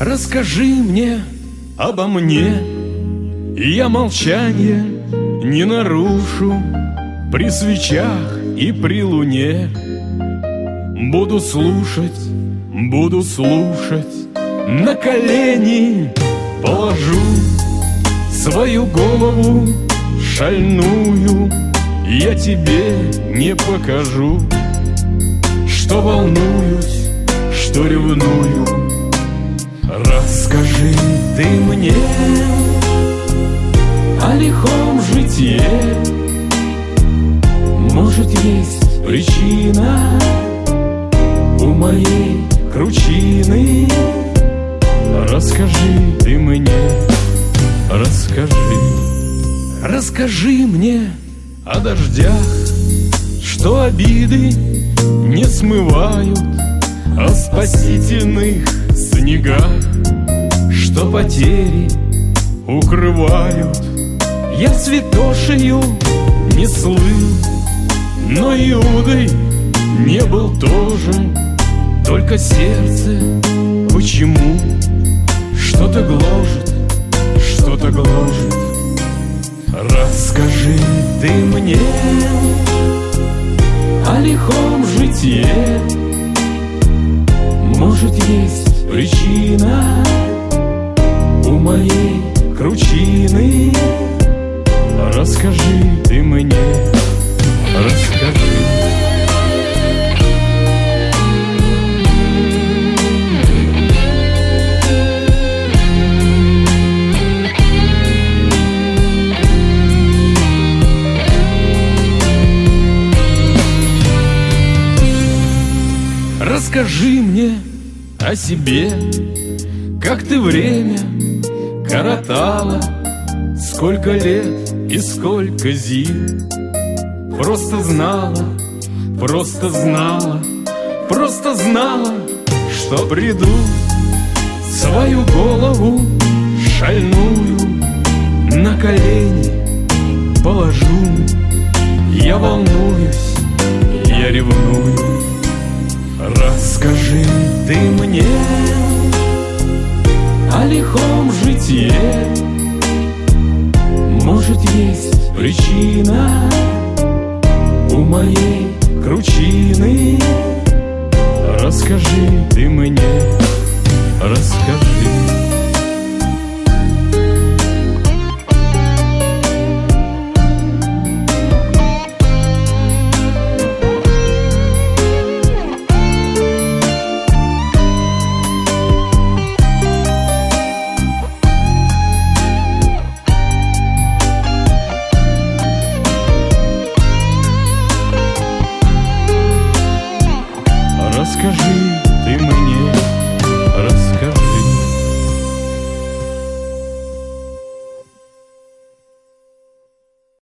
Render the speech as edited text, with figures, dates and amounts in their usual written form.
Расскажи мне обо мне, и я молчание не нарушу. При свечах и при луне буду слушать, на колени положу свою голову шальную. Я тебе не покажу, что волнуюсь, что ревную. Расскажи ты мне о лихом житье. Может, есть причина у моей кручины. Расскажи ты мне, расскажи мне о дождях, что обиды не смывают, о спасительных снегах, что потери укрывают. Я святошею не слыл, но Иудой не был тоже. Только сердце почему что-то гложет, что-то гложет. Расскажи ты мне о лихом житье. Может, есть причина у моей кручины. Расскажи ты мне, расскажи. Расскажи мне о себе, как ты время коротала, сколько лет и сколько зим. Просто знала, что приду, свою голову шальную на колени положу. Я волнуюсь, я ревную. Расскажи ты мне о лихом житье. Может, есть причина у моей кручины. Расскажи ты мне, расскажи. Расскажи